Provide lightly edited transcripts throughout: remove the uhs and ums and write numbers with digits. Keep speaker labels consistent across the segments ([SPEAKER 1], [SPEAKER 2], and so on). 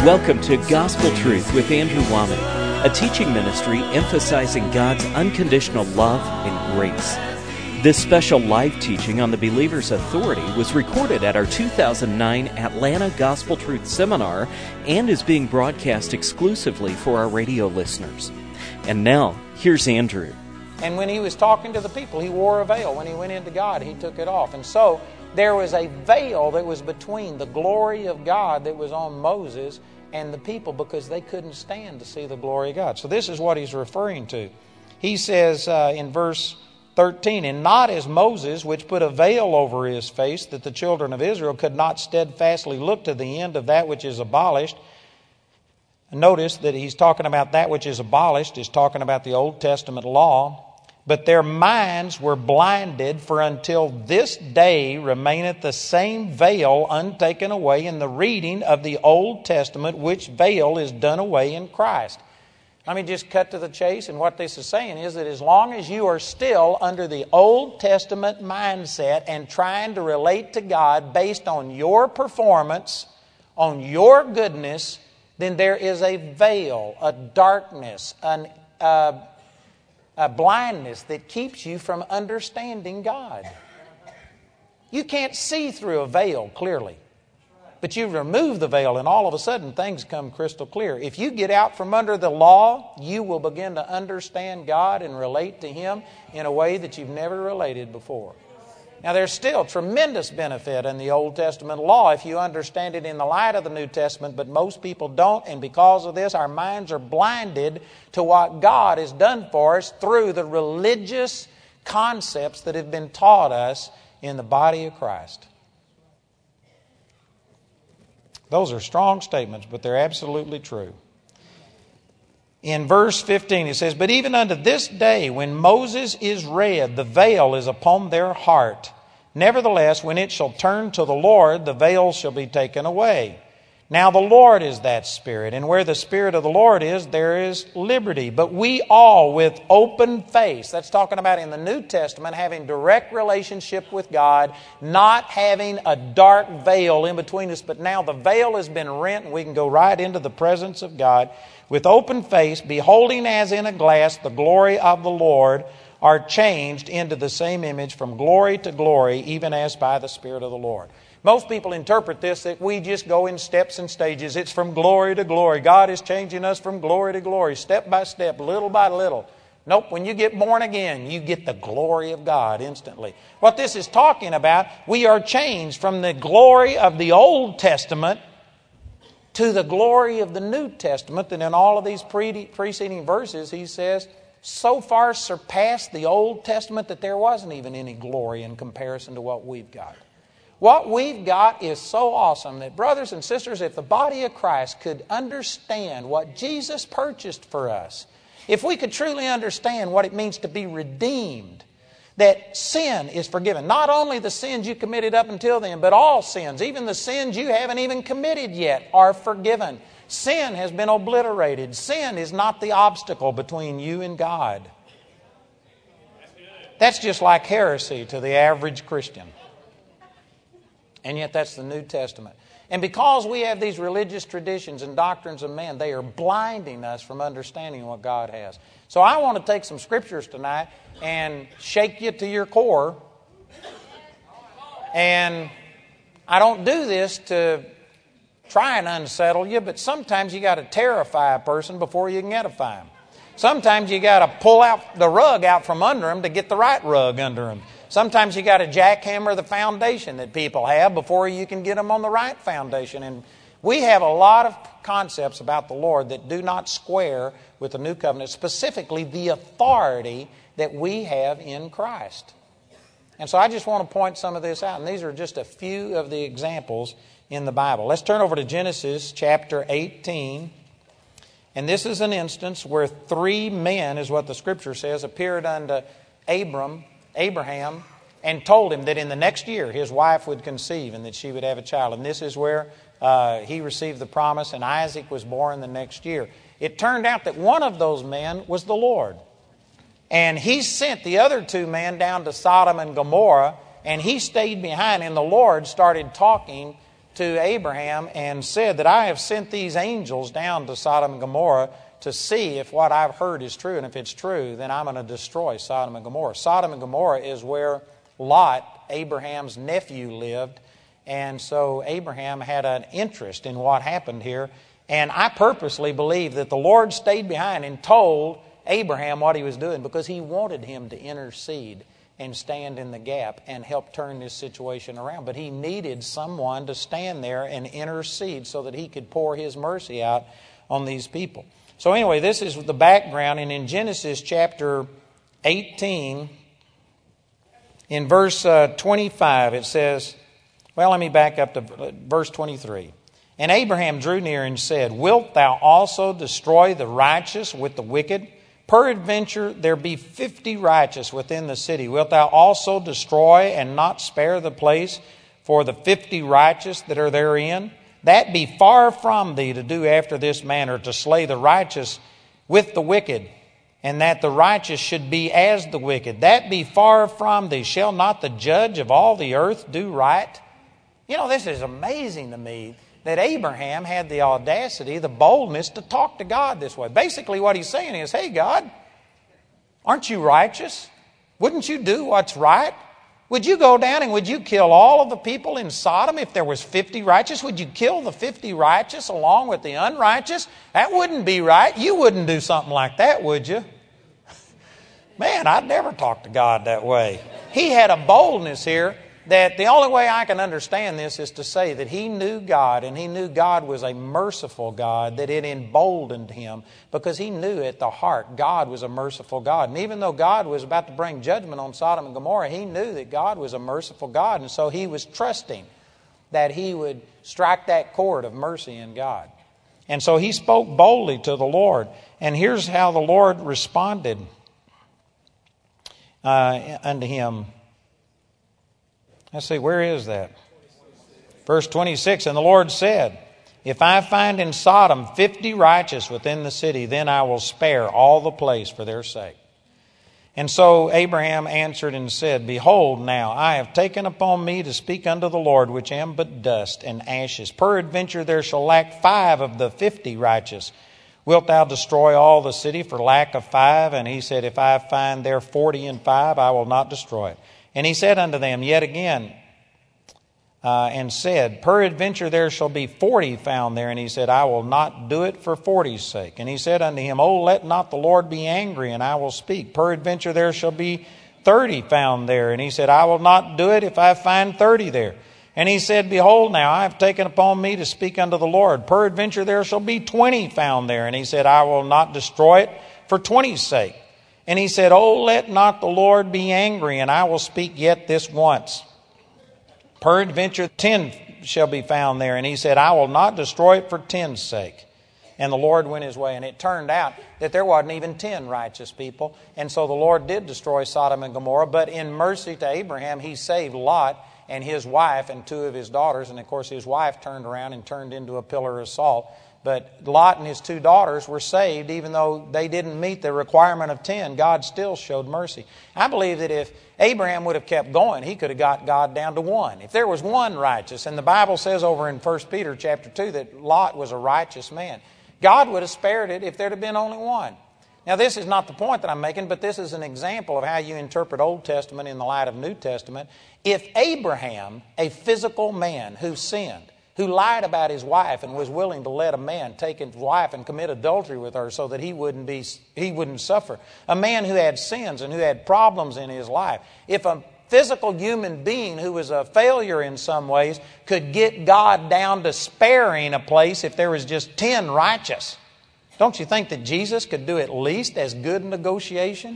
[SPEAKER 1] Welcome to Gospel Truth with Andrew Wommack, a teaching ministry emphasizing God's unconditional love and grace. This special live teaching on the believer's authority was recorded at our 2009 Atlanta Gospel Truth Seminar and is being broadcast exclusively for our radio listeners. And now, here's Andrew.
[SPEAKER 2] And when he was talking to the people, he wore a veil. When he went into God, he took it off. And so there was a veil that was between the glory of God that was on Moses and the people because they couldn't stand to see the glory of God. So this is what he's referring to. He says in verse 13, "And not as Moses, which put a veil over his face, that the children of Israel could not steadfastly look to the end of that which is abolished." Notice that he's talking about that which is abolished, is talking about the Old Testament law. "But their minds were blinded, for until this day remaineth the same veil untaken away in the reading of the Old Testament, which veil is done away in Christ." Let me just cut to the chase, and what this is saying is that as long as you are still under the Old Testament mindset and trying to relate to God based on your performance, on your goodness, then there is a veil, a darkness, a blindness that keeps you from understanding God. You can't see through a veil clearly. But you remove the veil and all of a sudden things come crystal clear. If you get out from under the law, you will begin to understand God and relate to Him in a way that you've never related before. Now there's still tremendous benefit in the Old Testament law if you understand it in the light of the New Testament, but most people don't, and because of this our minds are blinded to what God has done for us through the religious concepts that have been taught us in the body of Christ. Those are strong statements, but they're absolutely true. In verse 15 it says, "But even unto this day, when Moses is read, the veil is upon their heart. Nevertheless, when it shall turn to the Lord, the veil shall be taken away. Now the Lord is that Spirit, and where the Spirit of the Lord is, there is liberty. But we all with open face," that's talking about in the New Testament, having direct relationship with God, not having a dark veil in between us, but now the veil has been rent and we can go right into the presence of God. "With open face, beholding as in a glass the glory of the Lord, are changed into the same image from glory to glory, even as by the Spirit of the Lord." Most people interpret this that we just go in steps and stages. It's from glory to glory. God is changing us from glory to glory, step by step, little by little. Nope, when you get born again, you get the glory of God instantly. What this is talking about, we are changed from the glory of the Old Testament to the glory of the New Testament. And in all of these preceding verses, he says, so far surpassed the Old Testament that there wasn't even any glory in comparison to what we've got. What we've got is so awesome that, brothers and sisters, if the body of Christ could understand what Jesus purchased for us, if we could truly understand what it means to be redeemed, that sin is forgiven. Not only the sins you committed up until then, but all sins, even the sins you haven't even committed yet, are forgiven. Sin has been obliterated. Sin is not the obstacle between you and God. That's just like heresy to the average Christian. And yet that's the New Testament. And because we have these religious traditions and doctrines of man, they are blinding us from understanding what God has. So I want to take some scriptures tonight and shake you to your core. And I don't do this to try and unsettle you, but sometimes you got to terrify a person before you can edify them. Sometimes you got to pull out the rug out from under them to get the right rug under them. Sometimes you got to jackhammer the foundation that people have before you can get them on the right foundation. And we have a lot of concepts about the Lord that do not square with the New Covenant, specifically the authority that we have in Christ. And so I just want to point some of this out. And these are just a few of the examples in the Bible. Let's turn over to Genesis chapter 18. And this is an instance where 3 men, is what the Scripture says, appeared unto Abraham, and told him that in the next year his wife would conceive and that she would have a child. And this is where he received the promise, and Isaac was born the next year. It turned out that one of those men was the Lord. And he sent the other 2 men down to Sodom and Gomorrah, and he stayed behind, and the Lord started talking to Abraham and said that I have sent these angels down to Sodom and Gomorrah to see if what I've heard is true. And if it's true, then I'm going to destroy Sodom and Gomorrah. Sodom and Gomorrah is where Lot, Abraham's nephew, lived. And so Abraham had an interest in what happened here. And I purposely believe that the Lord stayed behind and told Abraham what he was doing because he wanted him to intercede and stand in the gap and help turn this situation around. But he needed someone to stand there and intercede so that he could pour his mercy out on these people. So anyway, this is the background. And in Genesis chapter 18, in verse 25, it says, well, let me back up to verse 23. And Abraham drew near and said, Wilt thou also destroy the righteous with the wicked? Peradventure there be 50 righteous within the city. Wilt thou also destroy and not spare the place for the 50 righteous that are therein? That be far from thee to do after this manner, to slay the righteous with the wicked, and that the righteous should be as the wicked. That be far from thee. Shall not the judge of all the earth do right? You know, this is amazing to me that Abraham had the audacity, the boldness to talk to God this way. Basically what he's saying is, hey God, aren't you righteous? Wouldn't you do what's right? Would you go down and would you kill all of the people in Sodom if there was 50 righteous? Would you kill the 50 righteous along with the unrighteous? That wouldn't be right. You wouldn't do something like that, would you? Man, I'd never talk to God that way. He had a boldness here that the only way I can understand this is to say that he knew God, and he knew God was a merciful God, that it emboldened him because he knew at the heart God was a merciful God. And even though God was about to bring judgment on Sodom and Gomorrah, he knew that God was a merciful God, and so he was trusting that he would strike that chord of mercy in God. And so he spoke boldly to the Lord, and here's how the Lord responded unto him. Let's see, where is that? Verse 26, and the Lord said, If I find in Sodom 50 righteous within the city, then I will spare all the place for their sake. And so Abraham answered and said, Behold, now I have taken upon me to speak unto the Lord, which am but dust and ashes. Peradventure there shall lack 5 of the 50 righteous. Wilt thou destroy all the city for lack of 5? And he said, If I find there 40 and 5, I will not destroy it. And he said unto them yet again, and said, Peradventure there shall be 40 found there. And he said, I will not do it for 40's sake. And he said unto him, Oh, let not the Lord be angry, and I will speak. Peradventure there shall be 30 found there. And he said, I will not do it if I find 30 there. And he said, Behold, now I have taken upon me to speak unto the Lord. Peradventure there shall be 20 found there. And he said, I will not destroy it for 20's sake. And he said, Oh, let not the Lord be angry, and I will speak yet this once. Peradventure 10 shall be found there. And he said, I will not destroy it for 10's sake. And the Lord went his way. And it turned out that there wasn't even 10 righteous people. And so the Lord did destroy Sodom and Gomorrah. But in mercy to Abraham, he saved Lot and his wife and 2 of his daughters. And of course his wife turned around and turned into a pillar of salt. But Lot and his 2 daughters were saved, even though they didn't meet the requirement of 10. God still showed mercy. I believe that if Abraham would have kept going, he could have got God down to 1. If there was 1 righteous, and the Bible says over in 1 Peter chapter 2 that Lot was a righteous man, God would have spared it if there'd have been only 1. Now, this is not the point that I'm making, but this is an example of how you interpret Old Testament in the light of New Testament. If Abraham, a physical man who sinned, who lied about his wife and was willing to let a man take his wife and commit adultery with her so that he wouldn't suffer. A man who had sins and who had problems in his life. If a physical human being who was a failure in some ways could get God down to sparing a place if there was just 10 righteous, don't you think that Jesus could do at least as good negotiation?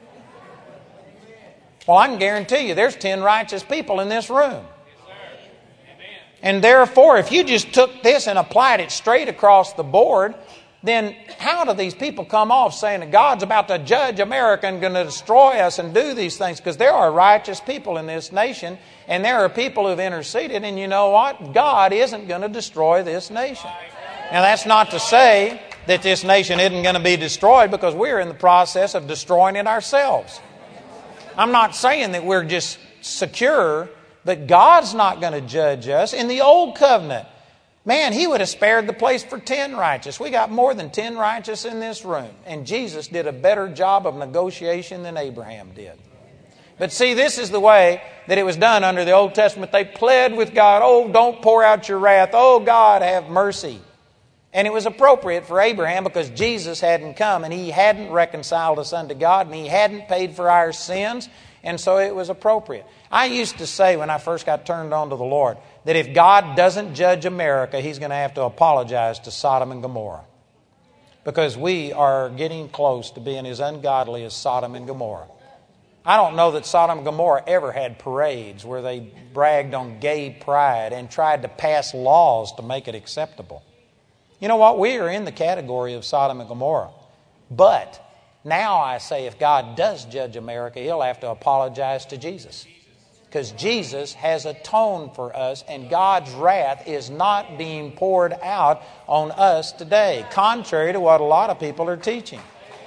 [SPEAKER 2] Well, I can guarantee you there's 10 righteous people in this room. And therefore, if you just took this and applied it straight across the board, then how do these people come off saying that God's about to judge America and going to destroy us and do these things? Because there are righteous people in this nation, and there are people who've interceded, and you know what? God isn't going to destroy this nation. Now, that's not to say that this nation isn't going to be destroyed, because we're in the process of destroying it ourselves. I'm not saying that we're just secure But God's not going to judge us. In the Old Covenant, man, He would have spared the place for 10 righteous. We got more than 10 righteous in this room. And Jesus did a better job of negotiation than Abraham did. But see, this is the way that it was done under the Old Testament. They pled with God, oh, don't pour out your wrath. Oh, God, have mercy. And it was appropriate for Abraham because Jesus hadn't come and He hadn't reconciled us unto God and He hadn't paid for our sins. And so it was appropriate. I used to say when I first got turned on to the Lord that if God doesn't judge America, He's going to have to apologize to Sodom and Gomorrah. Because we are getting close to being as ungodly as Sodom and Gomorrah. I don't know that Sodom and Gomorrah ever had parades where they bragged on gay pride and tried to pass laws to make it acceptable. You know what? We are in the category of Sodom and Gomorrah. But now I say if God does judge America, He'll have to apologize to Jesus. Because Jesus has atoned for us and God's wrath is not being poured out on us today, contrary to what a lot of people are teaching.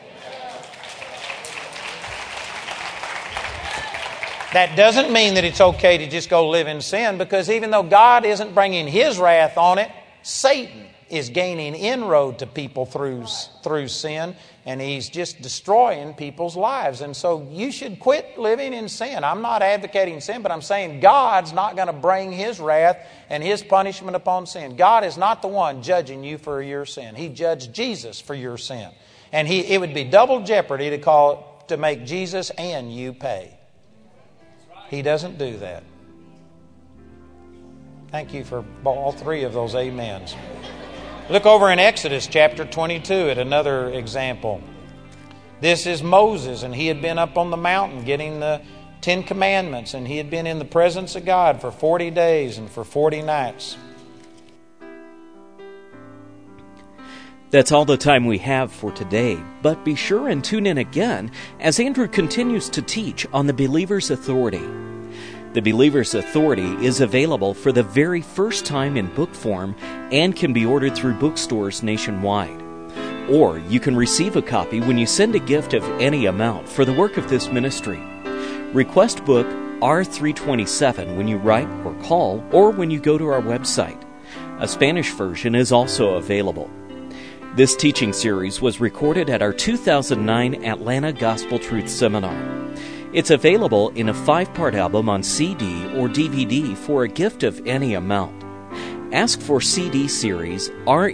[SPEAKER 2] That doesn't mean that it's okay to just go live in sin, because even though God isn't bringing His wrath on it, Satan is gaining inroad to people through sin, and he's just destroying people's lives. And so you should quit living in sin. I'm not advocating sin, but I'm saying God's not going to bring His wrath and His punishment upon sin. God is not the one judging you for your sin. He judged Jesus for your sin. And it would be double jeopardy to make Jesus and you pay. He doesn't do that. Thank you for all three of those amens. Look over in Exodus chapter 22 at another example. This is Moses, and he had been up on the mountain getting the 10 Commandments, and he had been in the presence of God for 40 days and for 40 nights.
[SPEAKER 1] That's all the time we have for today, but be sure and tune in again as Andrew continues to teach on the Believer's Authority. The Believer's Authority is available for the very first time in book form and can be ordered through bookstores nationwide. Or you can receive a copy when you send a gift of any amount for the work of this ministry. Request book R327 when you write or call, or when you go to our website. A Spanish version is also available. This teaching series was recorded at our 2009 Atlanta Gospel Truth Seminar. It's available in a 5-part album on CD or DVD for a gift of any amount. Ask for CD series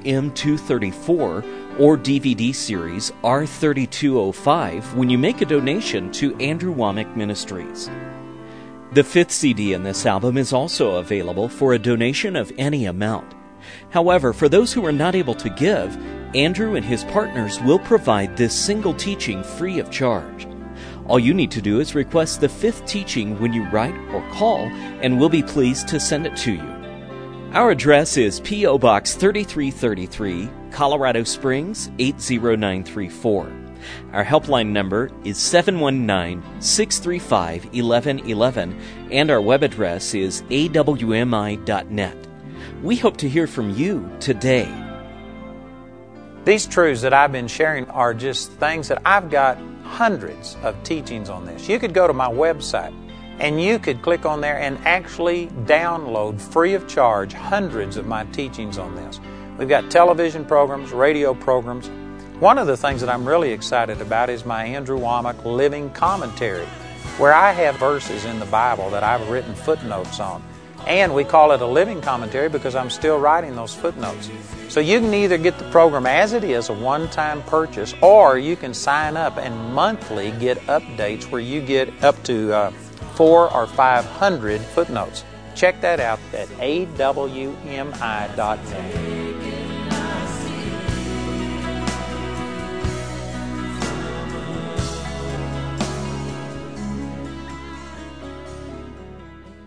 [SPEAKER 1] RM234 or DVD series R3205 when you make a donation to Andrew Wommack Ministries. The 5th CD in this album is also available for a donation of any amount. However, for those who are not able to give, Andrew and his partners will provide this single teaching free of charge. All you need to do is request the 5th teaching when you write or call, and we'll be pleased to send it to you. Our address is P.O. Box 3333, Colorado Springs 80934. Our helpline number is 719-635-1111, and our web address is awmi.net. We hope to hear from you today.
[SPEAKER 2] These truths that I've been sharing are just things that I've got hundreds of teachings on this. You could go to my website and you could click on there and actually download free of charge hundreds of my teachings on this. We've got television programs, radio programs. One of the things that I'm really excited about is my Andrew Wommack Living Commentary, where I have verses in the Bible that I've written footnotes on. And we call it a living commentary because I'm still writing those footnotes. So you can either get the program as it is, a one-time purchase, or you can sign up and monthly get updates where you get up to 400 or 500 footnotes. Check that out at awmi.net.